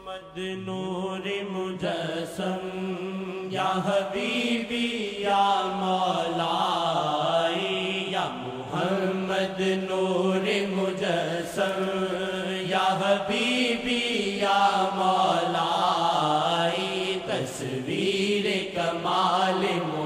محمد نور مجسم یا حبیبی یا مولائی یا محمد نور مجسم یا حبیبی یا مولائی تصویر کمال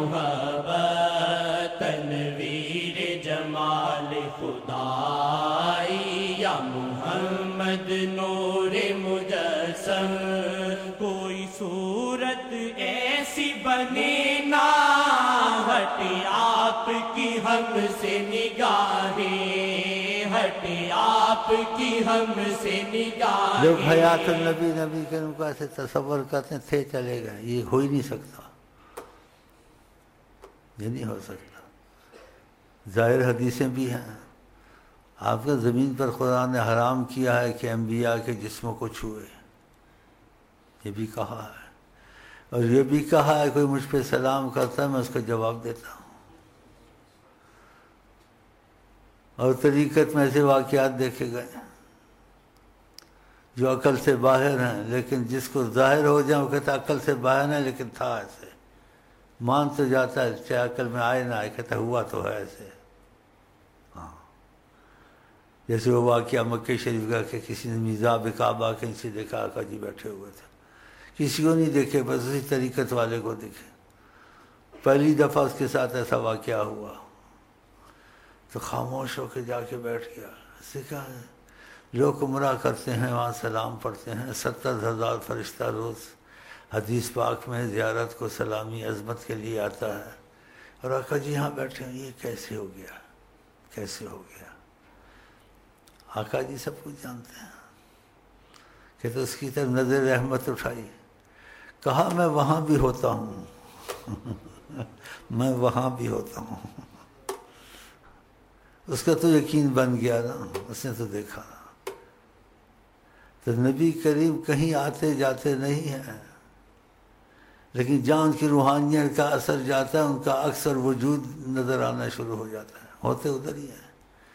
محبت تنویر جمال خدائی یا محمد نور مجسم کوئی صورت ایسی بنے نہ ہٹے آپ کی ہم سے نگاہیں ہٹے آپ کی ہم سے نگاہیں لوگ حیات النبی نبی کے ان کو ایسے تصور کرتے ہیں تھے چلے گئے، یہ ہو ہی نہیں سکتا، یہ نہیں ہو سکتا۔ ظاہر حدیثیں بھی ہیں، آپ کا زمین پر خدا نے حرام کیا ہے کہ انبیاء کے جسموں کو چھوئے، یہ بھی کہا ہے، اور یہ بھی کہا ہے کوئی مجھ پہ سلام کرتا ہے میں اس کا جواب دیتا ہوں۔ اور طریقت میں ایسے واقعات دیکھے گئے جو عقل سے باہر ہیں، لیکن جس کو ظاہر ہو جائے وہ کہتا ہے عقل سے باہر ہے لیکن تھا ایسے، مان تو جاتا ہے چاہے عقل میں آئے نہ آئے، کہتا ہوا تو ہے ایسے۔ جیسے وہ واقعہ مکہ شریف کا کہ کسی نے میزاب کعبہ کے نیچے دیکھا آقا جی بیٹھے ہوئے تھے، کسی کو نہیں دیکھے، بس اسی طریقت والے کو دیکھے۔ پہلی دفعہ اس کے ساتھ ایسا واقعہ ہوا تو خاموش ہو کے جا کے بیٹھ گیا۔ اس سے کہا لوگ گمراہ کرتے ہیں، وہاں سلام پڑھتے ہیں، 70,000 فرشتہ روز حدیث پاک میں زیارت کو سلامی عظمت کے لیے آتا ہے، اور آقا جی یہاں بیٹھے ہیں، یہ کیسے ہو گیا، کیسے ہو گیا؟ آقا جی سب کچھ جانتے ہیں کہ تو اس کی طرف نظر رحمت اٹھائی، کہا میں وہاں بھی ہوتا ہوں میں وہاں بھی ہوتا ہوں۔ اس کا تو یقین بن گیا نا، اس نے تو دیکھا۔ تو نبی کریم کہیں آتے جاتے نہیں ہیں، لیکن جہاں ان کی روحانیت کا اثر جاتا ہے ان کا اکثر وجود نظر آنا شروع ہو جاتا ہے، ہوتے ادھر ہی ہیں۔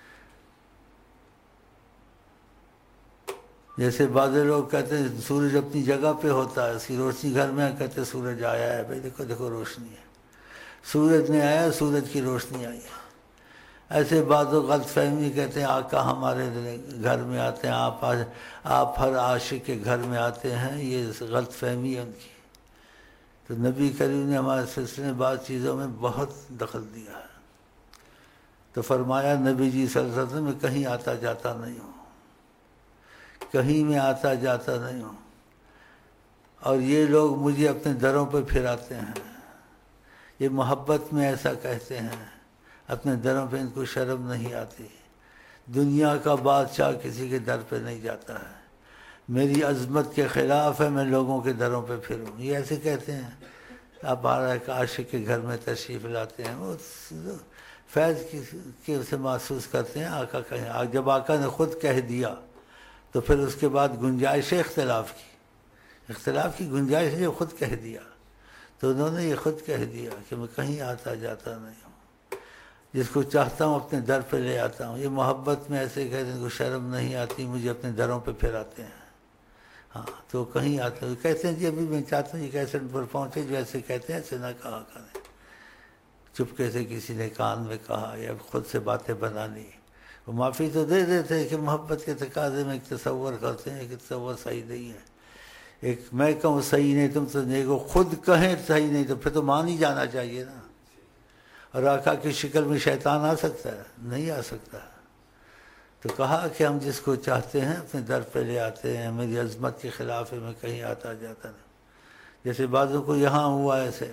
جیسے بعض لوگ کہتے ہیں سورج اپنی جگہ پہ ہوتا ہے، اس کی روشنی گھر میں ہے، کہتے ہیں سورج آیا ہے، بھائی دیکھو دیکھو روشنی ہے، سورج نہیں آیا، سورج کی روشنی آئی ہے۔ ایسے بعضوں غلط فہمی کہتے ہیں آقا ہمارے گھر میں آتے ہیں، آپ ہر عاشق کے گھر میں آتے ہیں، یہ غلط فہمی ہے ان کی۔ تو نبی کریم نے ہمارے سلسلے میں بعض چیزوں میں بہت دخل دیا ہے۔ تو فرمایا نبی جی صلی اللہ علیہ وسلم میں کہیں آتا جاتا نہیں ہوں، کہیں میں آتا جاتا نہیں ہوں، اور یہ لوگ مجھے اپنے دروں پہ پھراتے ہیں، یہ محبت میں ایسا کہتے ہیں، اپنے دروں پہ ان کو شرم نہیں آتی۔ دنیا کا بادشاہ کسی کے در پہ نہیں جاتا ہے، میری عظمت کے خلاف ہے میں لوگوں کے دروں پہ پھروں، یہ ایسے کہتے ہیں۔ آپ ایک عاشق کے گھر میں تشریف لاتے ہیں، وہ فیض کی اسے محسوس کرتے ہیں، آقا کہیں جب آقا نے خود کہہ دیا تو پھر اس کے بعد گنجائش اختلاف کی گنجائش نے خود کہہ دیا، تو انہوں نے یہ خود کہہ دیا کہ میں کہیں آتا جاتا نہیں ہوں، جس کو چاہتا ہوں اپنے در پہ لے آتا ہوں۔ یہ محبت میں ایسے کہتے ہیں ان کو شرم نہیں آتی، مجھے اپنے دروں پہ پھراتے ہیں۔ ہاں تو کہیں آتے ہیں، کہتے ہیں جی ابھی میں چاہتا ہوں یہ کیسٹ پر پہنچے، جو ایسے کہتے ہیں ایسے نہ کہا کریں، چپکے سے کسی نے کان میں کہا یا خود سے باتیں بنا لی، وہ معافی تو دے دیتے ہیں کہ محبت کے تقاضے میں ایک تصور کرتے ہیں کہ تصور صحیح نہیں ہے، ایک میں کہوں صحیح نہیں تم تو نہیں کو خود کہیں صحیح نہیں تو پھر تو مان ہی جانا چاہیے نا۔ اور آقا کی شکل میں شیطان آ سکتا ہے؟ نہیں آ سکتا۔ تو کہا کہ ہم جس کو چاہتے ہیں اپنے در پہ لے آتے ہیں، میری عظمت کے خلاف ہے میں کہیں آتا جاتا نہیں۔ جیسے بعضوں کو یہاں ہوا ایسے،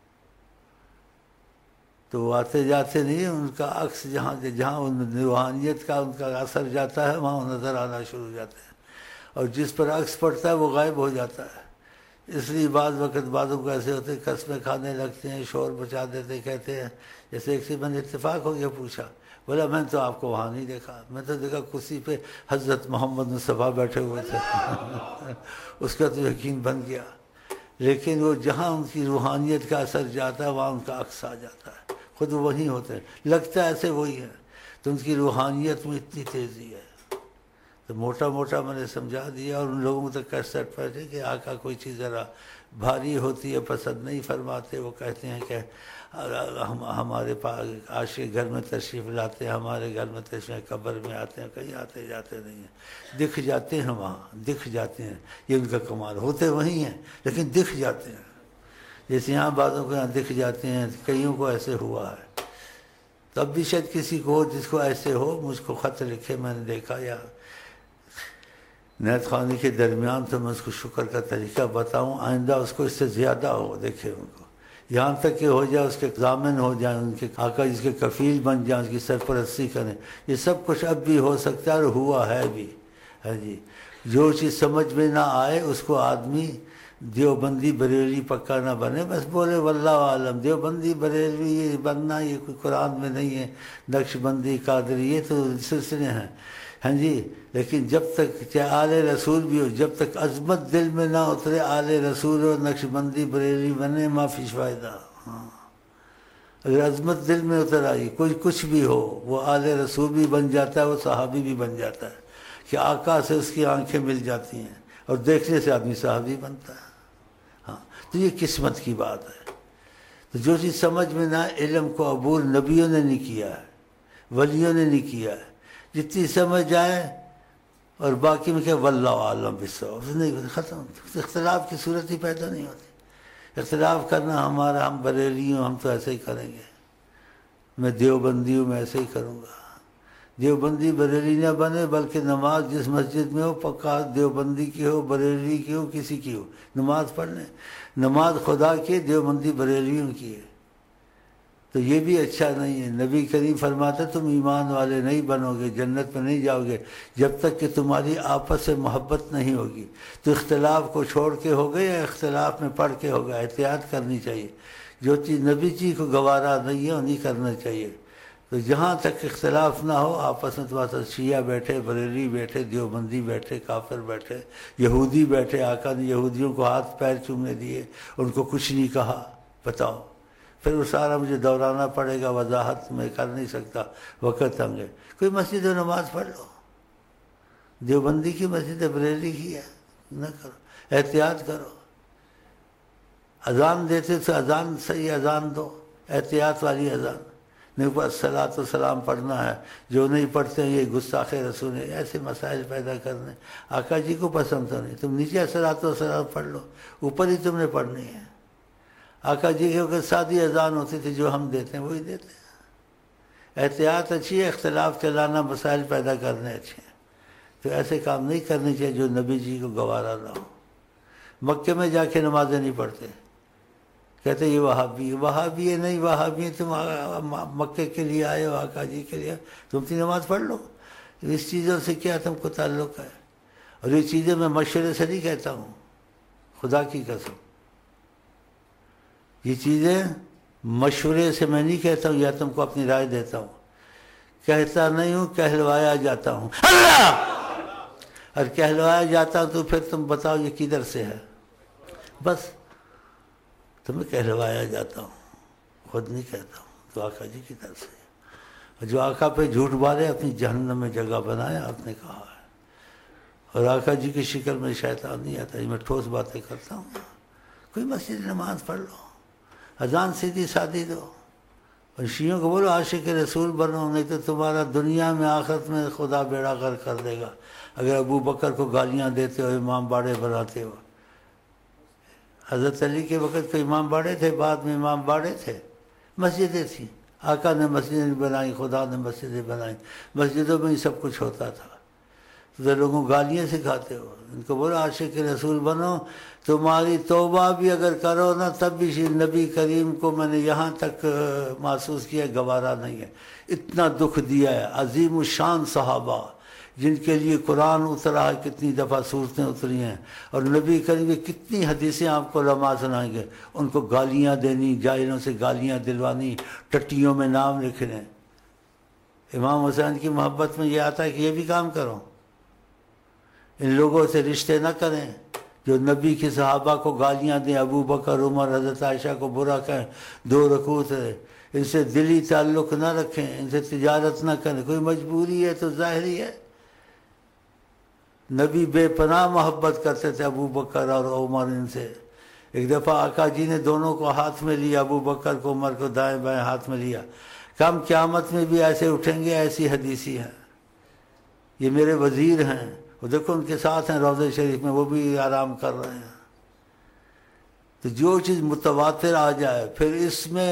تو وہ آتے جاتے نہیں، ان کا عکس جہاں روحانیت کا ان کا اثر جاتا ہے وہاں نظر آنا شروع ہو جاتے ہیں، اور جس پر عکس پڑتا ہے وہ غائب ہو جاتا ہے۔ اس لیے بعض وقت بعضوں کو ایسے ہوتے ہیں قسمیں کھانے لگتے ہیں، شور بچا دیتے، کہتے ہیں جیسے ایک سے میں نے اتفاق ہو گیا، پوچھا، بولا میں نے تو آپ کو وہاں نہیں دیکھا، میں تو دیکھا کرسی پہ حضرت محمد مصطفیٰ بیٹھے ہوئے تھے اس کا تو یقین بن گیا، لیکن وہ جہاں ان کی روحانیت کا اثر جاتا ہے وہاں ان کا عکس آ جاتا ہے، خود وہی ہوتے ہیں، لگتا ہے ایسے وہی ہے، تو ان کی روحانیت میں اتنی تیزی ہے، تو موٹا موٹا میں نے سمجھا دیا، اور ان لوگوں تک کیسٹ پہنچے کہ آقا کوئی چیز ذرا بھاری ہوتی ہے پسند نہیں فرماتے، وہ کہتے ہیں کہ ہمارے پاس عاشق گھر میں تشریف لاتے ہیں، ہمارے گھر میں تشریف قبر میں آتے ہیں، کہیں آتے جاتے نہیں ہیں، دکھ جاتے ہیں وہاں، دکھ جاتے ہیں، یہ ان کا کمال، ہوتے وہیں ہیں لیکن دکھ جاتے ہیں، جیسے یہاں بعضوں کو یہاں دکھ جاتے ہیں، کئیوں کو ایسے ہوا ہے۔ تب بھی شاید کسی کو جس کو ایسے ہو مجھ کو خط لکھے، میں نے دیکھا، یا نیت خوانی کے درمیان تو میں اس کو شکر کا طریقہ بتاؤں، آئندہ اس کو اس سے زیادہ ہو، دیکھے ان کو، یہاں تک کہ ہو جائے اس کے ضامن ہو جائیں، ان کے آقا جس کے کفیل بن جائیں، اس کی سرپرستی کریں، یہ سب کچھ اب بھی ہو سکتا ہے اور ہوا ہے بھی، ہے جی۔ جو چیز سمجھ میں نہ آئے اس کو آدمی دیوبندی بریلوی پکا نہ بنے، بس بولے واللہ عالم، دیوبندی بریلوی یہ بننا یہ کوئی قرآن میں نہیں ہے، نقش بندی قادری یہ تو سلسلے ہیں، ہاں جی، لیکن جب تک چاہے آل رسول بھی ہو، جب تک عظمت دل میں نہ اترے آل رسول اور نقش بندی بریلوی بنے ما فیش فائدہ۔ ہاں، اگر عظمت دل میں اتر آئی، کوئی کچھ بھی ہو، وہ آل رسول بھی بن جاتا ہے، وہ صحابی بھی بن جاتا ہے، کہ آقا سے اس کی آنکھیں مل جاتی ہیں اور دیکھنے سے آدمی صحابی بنتا ہے۔ ہاں، تو یہ قسمت کی بات ہے۔ تو جو چیز سمجھ میں نہ، علم کو عبور نبیوں نے نہیں کیا ہے، ولیوں نے نہیں کیا ہے، جتنی سمجھ آئے، اور باقی میں کہ واللہ عالم بالصواب، نہیں ختم، اختلاف کی صورت ہی پیدا نہیں ہوتی۔ اختلاف کرنا ہمارا، ہم بریلی ہوں، ہم تو ایسے ہی کریں گے، میں دیوبندی ہوں، میں ایسے ہی کروں گا۔ دیوبندی بریلی نہ بنے، بلکہ نماز جس مسجد میں ہو پکا دیوبندی کی ہو، بریلی کی ہو، کسی کی ہو، نماز پڑھ لیں۔ نماز خدا کی، دیوبندی بریلیوں کی ہے، تو یہ بھی اچھا نہیں ہے۔ نبی کریم فرماتے تم ایمان والے نہیں بنو گے، جنت میں نہیں جاؤ گے جب تک کہ تمہاری آپس سے محبت نہیں ہوگی۔ تو اختلاف کو چھوڑ کے ہوگے یا اختلاف میں پڑھ کے ہوگا، احتیاط کرنی چاہیے۔ جو چیز نبی جی کو گوارا نہیں ہے وہ نہیں کرنا چاہیے۔ تو جہاں تک اختلاف نہ ہو، آپس میں تمہارا شیعہ بیٹھے، بریلی بیٹھے، دیوبندی بیٹھے، کافر بیٹھے، یہودی بیٹھے، آقا نے یہودیوں کو ہاتھ پیر چومنے دیے، ان کو کچھ نہیں کہا، بتاؤ۔ پھر وہ سارا مجھے دہرانا پڑے گا، وضاحت میں کر نہیں سکتا، وقت تنگ ہے۔ کوئی مسجد و نماز پڑھ لو، دیوبندی کی مسجد ہے، بریلی کی ہے، نہ کرو، احتیاط کرو۔ اذان دیتے تو اذان صحیح اذان دو، احتیاط والی اذان، نہیں پر الصلاۃ والسلام پڑھنا ہے، جو نہیں پڑھتے ہیں یہ گستاخ رسول ہے، ایسے مسائل پیدا کرنے آقا جی کو پسند تو نہیں۔ تم نیچے الصلاۃ والسلام پڑھ لو، اوپر ہی تم نے پڑھنی ہے۔ آقا جی کے وقت سادی اذان ہوتی تھی، جو ہم دیتے ہیں وہی دیتے ہیں۔ احتیاط اچھی ہے، اختلاف چلانا، مسائل پیدا کرنے اچھے ہیں، تو ایسے کام نہیں کرنے چاہیے جو نبی جی کو گوارا نہ ہو۔ مکے میں جا کے نمازیں نہیں پڑھتے، کہتے یہ وہابی، وہابی ہے نہیں، وہابی تم مکے کے لیے آئے ہو، آقا جی کے لیے، تم اپنی نماز پڑھ لو۔ اس چیزوں سے کیا تم کو تعلق ہے؟ اور یہ چیزیں میں مشورے سے نہیں کہتا ہوں، خدا کی قسم، یہ چیزیں مشورے سے میں نہیں کہتا ہوں، یا تم کو اپنی رائے دیتا ہوں، کہتا نہیں ہوں، کہلوایا جاتا ہوں، اللہ، اور کہلوایا جاتا ہوں تو پھر تم بتاؤ یہ کدھر سے ہے، بس تمہیں کہلوایا جاتا ہوں، خود نہیں کہتا ہوں، تو آقا جی کی طرف سے۔ اور جو آقا پہ جھوٹ بارے اپنی جہنم میں جگہ بنایا، آپ نے کہا ہے، اور آقا جی کی شکل میں شیطان نہیں آتا، یہ میں ٹھوس باتیں کرتا ہوں۔ کوئی مسجد نماز پڑھ لو، اذان سیدھی سادی دو، اور شیعوں کو بولو عاشق رسول بنو، نہیں تو تمہارا دنیا میں آخرت میں خدا بیڑا غرق کر دے گا۔ اگر ابو بکر کو گالیاں دیتے ہو، امام باڑے بناتے ہو، حضرت علی کے وقت کو امام باڑے تھے، بعد میں امام باڑے تھے، مسجدیں تھیں، آقا نے مسجدیں بنائی، خدا نے مسجدیں بنائی، مسجدوں میں ہی سب کچھ ہوتا تھا۔ تو لوگوں کو گالیاں سکھاتے ہو، ان کو بولو عاشق رسول بنو، تمہاری توبہ بھی اگر کرو نا تب بھی نبی کریم کو میں نے یہاں تک محسوس کیا گوارا نہیں ہے، اتنا دکھ دیا ہے۔ عظیم الشان صحابہ جن کے لیے قرآن اترا ہے، کتنی دفعہ صورتیں اتری ہیں، اور نبی کریم کی کتنی حدیثیں آپ کو علماء سنائیں گے، ان کو گالیاں دینی، جاہلوں سے گالیاں دلوانی، ٹٹیوں میں نام لکھنے۔ امام حسین کی محبت میں یہ آتا ہے کہ یہ بھی کام کرو، ان لوگوں سے رشتے نہ کریں جو نبی کے صحابہ کو گالیاں دیں، ابو بکر، عمر، حضرت عائشہ کو برا کہیں، 2 رکوع ہے، ان سے دلی تعلق نہ رکھیں، ان سے تجارت نہ کریں، کوئی مجبوری ہے تو ظاہری ہے، نبی بے پناہ محبت کرتے تھے ابو بکر اور عمر ان سے. ایک دفعہ آقا جی نے دونوں کو ہاتھ میں لیا، ابو بکر کو عمر کو دائیں بائیں ہاتھ میں لیا. کم قیامت میں بھی ایسے اٹھیں گے، ایسی حدیثی ہیں. یہ میرے وزیر ہیں، وہ دیکھو ان کے ساتھ ہیں روضہ شریف میں، وہ بھی آرام کر رہے ہیں. تو جو چیز متواتر آ جائے، پھر اس میں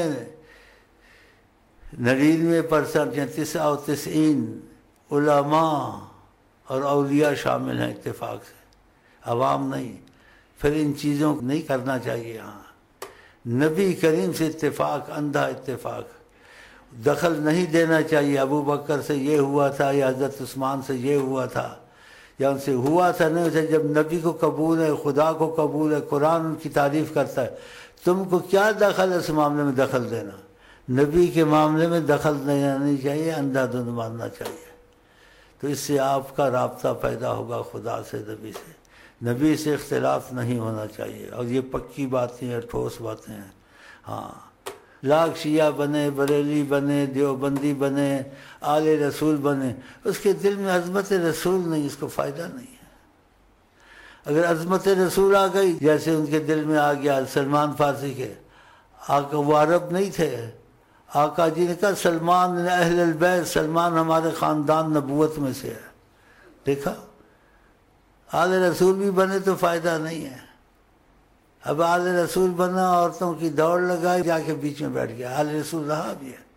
99% یا 99 علماء اور اولیاء شامل ہیں اتفاق سے، عوام نہیں. پھر ان چیزوں کو نہیں کرنا چاہیے. ہاں نبی کریم سے اتفاق، اندھا اتفاق، دخل نہیں دینا چاہیے. ابو بکر سے یہ ہوا تھا یا حضرت عثمان سے یہ ہوا تھا یا ان سے ہوا تھا، نہیں اسے. جب نبی کو قبول ہے، خدا کو قبول ہے، قرآن ان کی تعریف کرتا ہے، تم کو کیا دخل ہے اس معاملے میں دخل دینا؟ نبی کے معاملے میں دخل دینا نہیں چاہیے، اندھا دھند ماننا چاہیے. تو اس سے آپ کا رابطہ پیدا ہوگا خدا سے، نبی سے. نبی سے اختلاف نہیں ہونا چاہیے. اور یہ پکی باتیں ہیں، ٹھوس باتیں ہیں. ہاں لاکھ شیعہ بنے، بریلی بنے، دیوبندی بنے، آل رسول بنے، اس کے دل میں عظمت رسول نہیں، اس کو فائدہ نہیں ہے. اگر عظمت رسول آ گئی، جیسے ان کے دل میں آ گیا سلمان فارسی کے، آقا وہ عرب نہیں تھے. آقا جی نے کہا سلمان اہل البیت، سلمان ہمارے خاندان نبوت میں سے ہے. دیکھا، آل رسول بھی بنے تو فائدہ نہیں ہے. اب آل رسول بنا، عورتوں کی دوڑ لگائی، جا کے بیچ میں بیٹھ گیا. آل رسول رہا بھی ہے.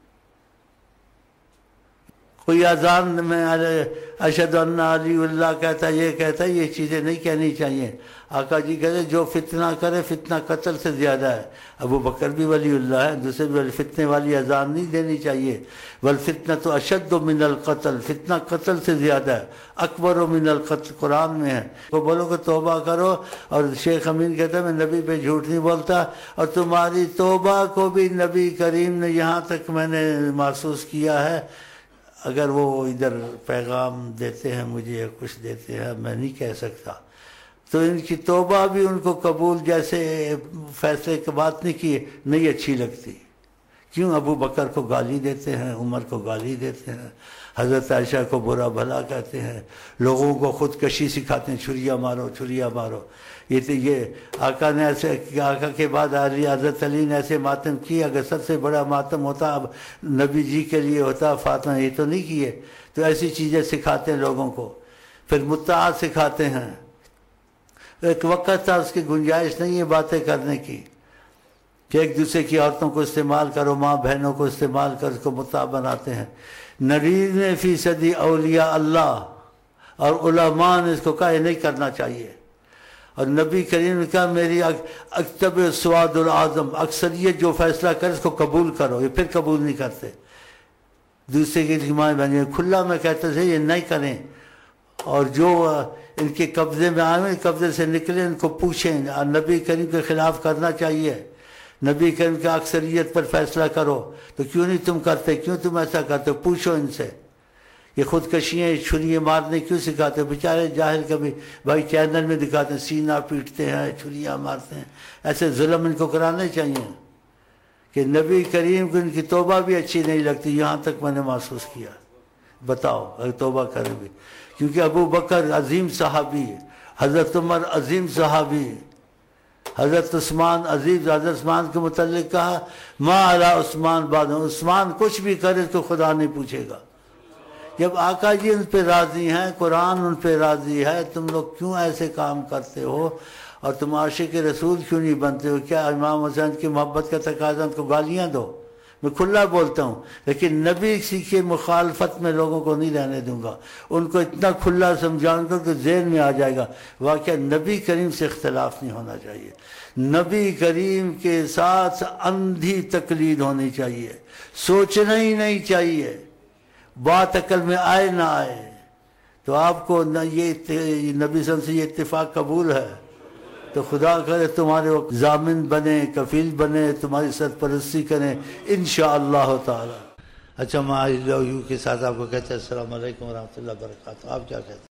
کوئی اذان میں اشہد ان علی اللہ کہتا ہے، یہ کہتا ہے، یہ چیزیں نہیں کہنی چاہیے. آقا جی کہتے جو فتنہ کرے، فتنہ قتل سے زیادہ ہے. ابو بکر بھی ولی اللہ ہے، دوسرے بھی فتنے والی اذان نہیں دینی چاہیے. والفتنۃ اشد من القتل، فتنہ قتل سے زیادہ ہے. اکبر من القتل قرآن میں ہے. وہ بولو کہ توبہ کرو. اور شیخ امین کہتا ہے میں نبی پہ جھوٹ نہیں بولتا، اور تمہاری توبہ کو بھی نبی کریم نے یہاں تک میں نے محسوس کیا ہے. اگر وہ ادھر پیغام دیتے ہیں مجھے یا کچھ دیتے ہیں، میں نہیں کہہ سکتا. تو ان کی توبہ بھی ان کو قبول، جیسے فیصلے کی بات نہیں کی، نہیں اچھی لگتی. کیوں؟ ابو بکر کو گالی دیتے ہیں، عمر کو گالی دیتے ہیں، حضرت عائشہ کو برا بھلا کہتے ہیں، لوگوں کو خودکشی سکھاتے ہیں، چھریا مارو چھریا مارو. یہ آقا نے ایسے، آقا کے بعد حضرت علی نے ایسے ماتم کیے. اگر سب سے بڑا ماتم ہوتا اب نبی جی کے لیے ہوتا، فاطمہ یہ تو نہیں کیے. تو ایسی چیزیں سکھاتے ہیں لوگوں کو. پھر متعات سکھاتے ہیں. ایک وقت تھا اس کی گنجائش نہیں ہے باتیں کرنے کی، کہ ایک دوسرے کی عورتوں کو استعمال کرو، ماں بہنوں کو استعمال کر اس کو متاع بناتے ہیں. 99% اولیاء اللہ اور علماء نے اس کو کہا یہ نہیں کرنا چاہیے. اور نبی کریم نے کہا میری اکتب سواد العظم، اکثریت جو فیصلہ کرے اس کو قبول کرو. یہ پھر قبول نہیں کرتے، دوسرے کی ماں بہنیں کھلا میں کہتے تھے یہ نہیں کریں. اور جو ان کے قبضے میں آئے، قبضے سے نکلے، ان کو پوچھیں نبی کریم کے خلاف کرنا چاہیے. نبی کریم کے اکثریت پر فیصلہ کرو. تو کیوں نہیں تم کرتے؟ کیوں تم ایسا کرتے؟ پوچھو ان سے. یہ خودکشیاں، چھریاں مارنے کیوں سکھاتے؟ بیچارے جاہل کبھی بھائی چینل میں دکھاتے ہیں، سینہ پیٹتے ہیں، چھریاں مارتے ہیں. ایسے ظلم ان کو کرانے چاہیے. کہ نبی کریم کو ان کی توبہ بھی اچھی نہیں لگتی، یہاں تک میں نے محسوس کیا. بتاؤ اگر توبہ کریں بھی. کیونکہ ابو بکر عظیم صحابی، حضرت عمر عظیم صحابی، حضرت عثمان عزیز. حضرت عثمان کے متعلق کہا ما علی عثمان بعد، عثمان کچھ بھی کرے تو خدا نہیں پوچھے گا. جب آقا جی ان پہ راضی ہیں، قرآن ان پہ راضی ہے، تم لوگ کیوں ایسے کام کرتے ہو؟ اور تم عاشق رسول کیوں نہیں بنتے ہو؟ کیا امام حسین کی محبت کا تقاضا ان کو گالیاں دو؟ میں کھلا بولتا ہوں، لیکن نبی کی مخالفت میں لوگوں کو نہیں رہنے دوں گا. ان کو اتنا کھلا سمجھاؤں گا کہ ذہن میں آ جائے گا واقعہ نبی کریم سے اختلاف نہیں ہونا چاہیے. نبی کریم کے ساتھ اندھی تقلید ہونی چاہیے، سوچنا ہی نہیں چاہیے، بات عقل میں آئے نہ آئے. تو آپ کو نہ یہ نبی صلی اللہ علیہ وسلم سے یہ اتفاق قبول ہے تو خدا کرے تمہارے وقت ضامن بنے، کفیل بنے، تمہاری سرپرستی کریں انشاءاللہ تعالی. اچھا میں کے ساتھ آپ کو کہتے ہیں السلام علیکم ورحمۃ اللہ وبرکاتہ. آپ کیا کہتے ہیں؟